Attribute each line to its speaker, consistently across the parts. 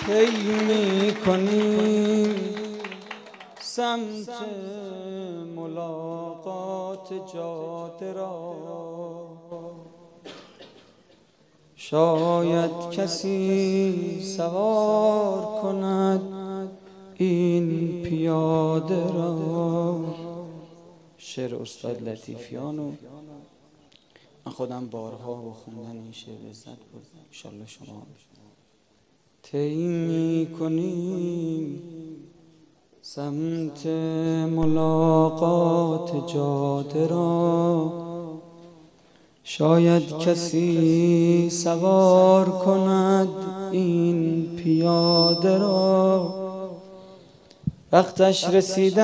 Speaker 1: طی می‌کنیم سمت ملاقات جاده را. شاید کسی سوار کند این پیاده را. شعر استاد لطیفیانو من خودم بارها با خوندن این شعر لذت بردم، انشالله شما هم. طی می‌کنیم سمت ملاقات جاده را. شاید کسی سوار کند این پیاده را. وقتش رسیده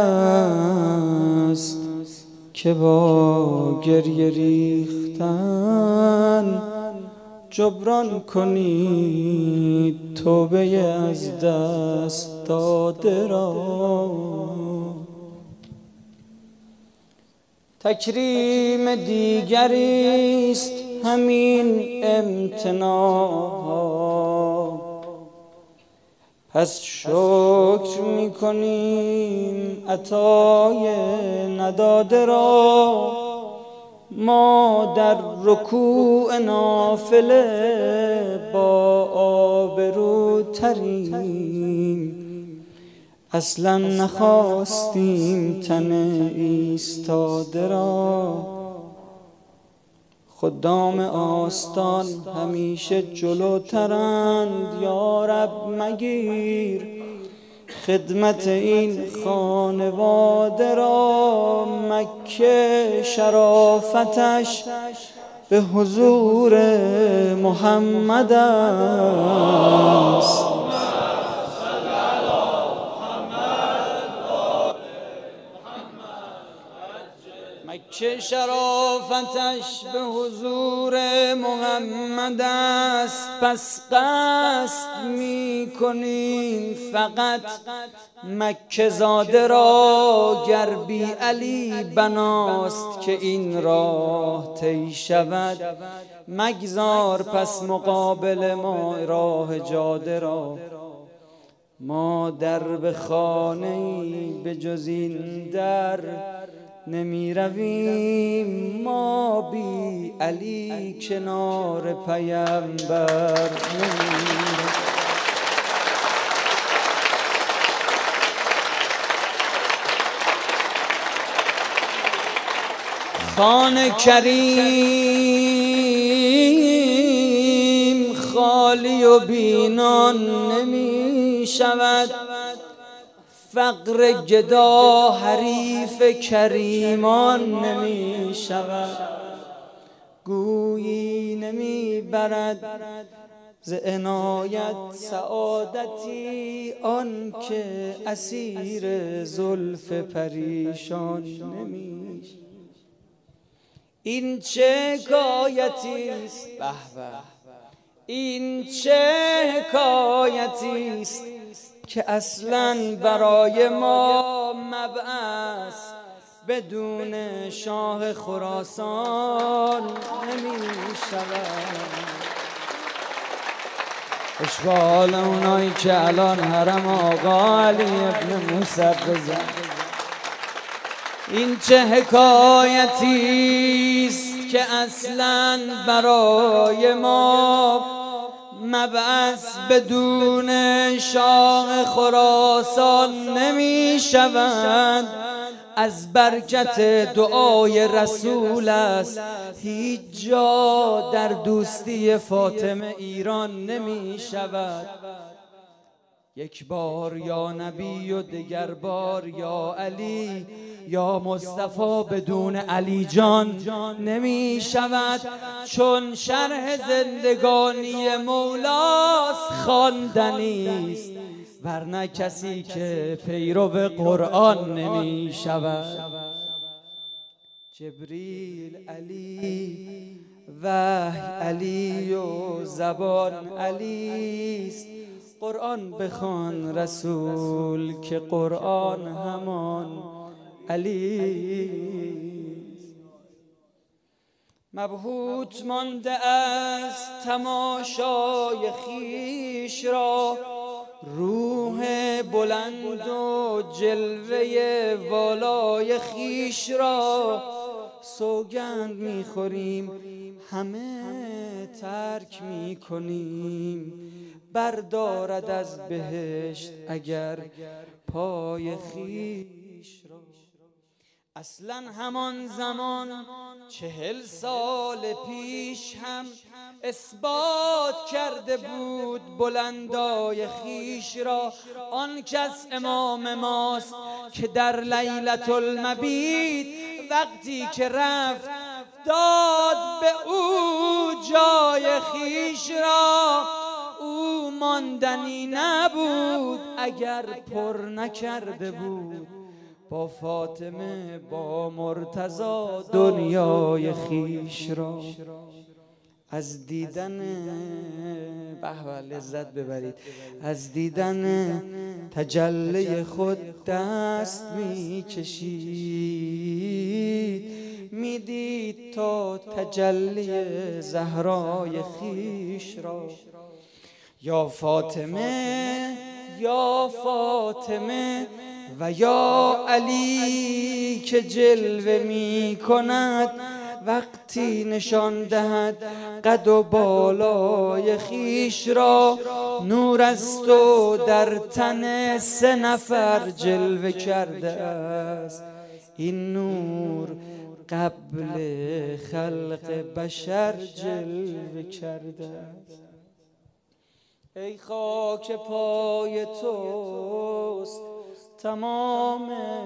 Speaker 1: است که با گریه ریختن جبران کنید توبه از دست داده را. تکریم دیگری است همین امتناع، پس شکر می‌کنیم عطای نداده را. ما در رکوع نافله با آبروتریم، اصلا نخواستیم تن ایستاده را. خدام آستان همیشه جلوترند، یا رب مگیر خدمت این خانواده را. مکه شرافتش به حضور محمد است، مکه شرافتش به حضور محمد است. پس قصد می‌کنیم فقط مکه زاده را، گر بی علی بناست که این راه طی شود. مگذار پس مقابل ما راه جاده را. ما در به خانه‌ای به جز این در نمی رویم، ما بی علی کنار پیامبر نمی. خانه کریم خالی و بینان نمی شود. فقر گدا حریف کریمان نمی شود. گویی نمی برد ز عنایت سعادتی آن که اسیر زلف پریشان نمی شود. این چه حکایتی است، به به، این چه حکایتی است که اصلاً برای ما مبعث بدون شاه خراسان نمی شود. اشبال اونایی که الان حرم آقا علی ابن موسی بزن. این چه حکایتی است که اصلاً برای ما مبعث بدون شاه خراسان نمی شود. از برکت دعای رسول است هیچ جا در دوستی فاطمه ایران نمی شود. یک بار یا نبی و دگر بار یا علی، یا مصطفی بدون علی جان نمی شود. چون شرح زندگانی مولاست خواندنی است، ورنه کسی که پیرو قرآن نمی شود. جبریل علی، وحی علی و زبان علی است. قرآن بخوان رسول که قرآن همان علی. مبهوت مانده از تماشای خویش را، روح بلند و جلوه والای خویش را. سوگند میخوریم همه ترک میکنیم، بردارد از بهشت اگر پای خویش را. اصلا همان زمان 40 سال پیش هم اثبات کرده بود بلندای خویش را. آن کس امام ماست که در لیلة المبیت وقتی که رفت داد به او جای خویش را. او ماندنی نبود اگر پر نکرده بود با فاطمه با مرتضی دنیای خویش را. از دیدن به لذت ببرید، از دیدن تجلی خود دست می کشید، میدید تا تجلی زهرای خویش را. یا فاطمه یا فاطمه و یا علی که جلوه می کند وقتی نشان دهد قد و بالای خویش را. نور است و در تن 3 نفر جلوه کرده است، این نور قبل خلق بشر جلوه کرده است. ای خاک پای توست تمام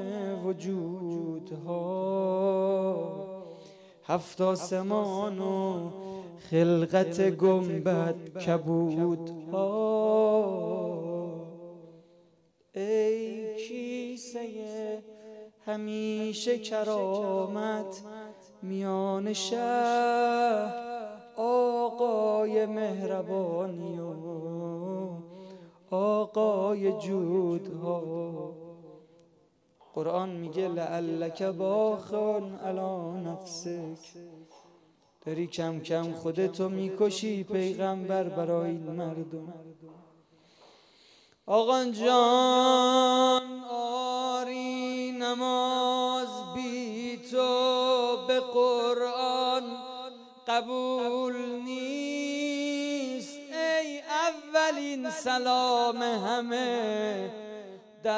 Speaker 1: وجودها، 7 آسمان و خلقت گنبد کبودها. ای کیسه همیشه کرامت میان شهر، آقای مهربانی و آقای جودها. قرآن میگه لعلک باخن علی نفسک، داری کم کم خودتو میکشی پیغمبر برای این مردم. آقا جان آری نماز بی تو به قرآن قبول نیست. ای اولین سلام همه در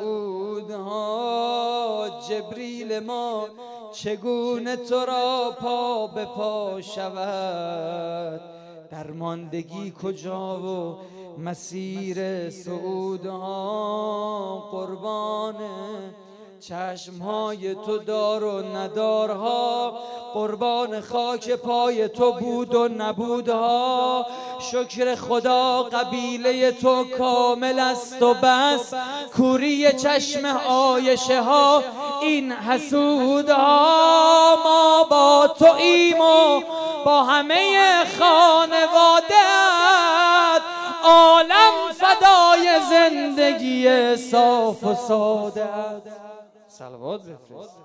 Speaker 1: قعودها، جبریل ما چگونه تو را پا به پا شود، درماندگی کجا و مسیر صعودها. قربان چشمهای تو دار و ندارها، قربان خاک پای تو بود و نبودها. شکر خدا قبیله تو کامل است و بس، کوری چشم عایشه ها این حسودها. ما با تو ایم و با همه خانواده‌ات، عالم فدای زندگی صاف و ساده‌ات. صلوات بفرست.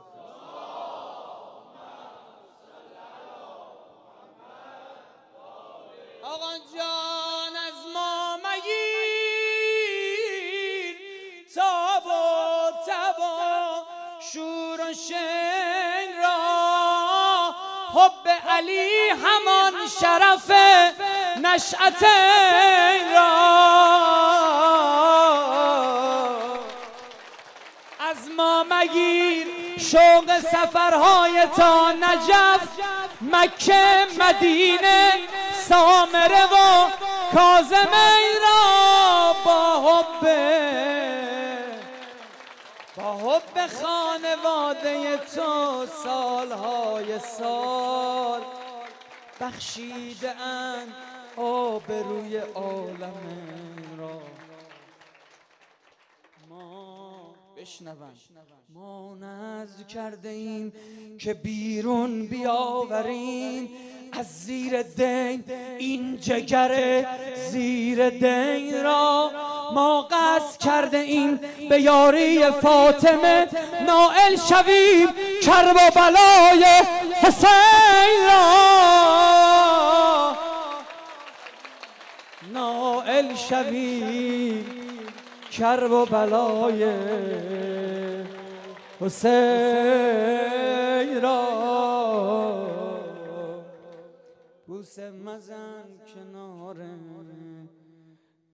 Speaker 1: آقا جان از ما مگیر تاب و تبا شور و شین را، حب علی همان شرف نشأتین را. از ما مگیر شوق سفرهای تا نجف، مکه مدینه سامره و کاظمین را. با حب خانواده تو سالهای سال بخشیده اند آبروی عالم را. ما نذر کرده ایم که بیرون بیاوریم از زیر دین این جگر زیر دین را. ما قصد کرده ایم به یاری فاطمه نائل شویم کرب و بلای حسین را نائل شوی کرب و بلای حسین را. بوسه مزن کنار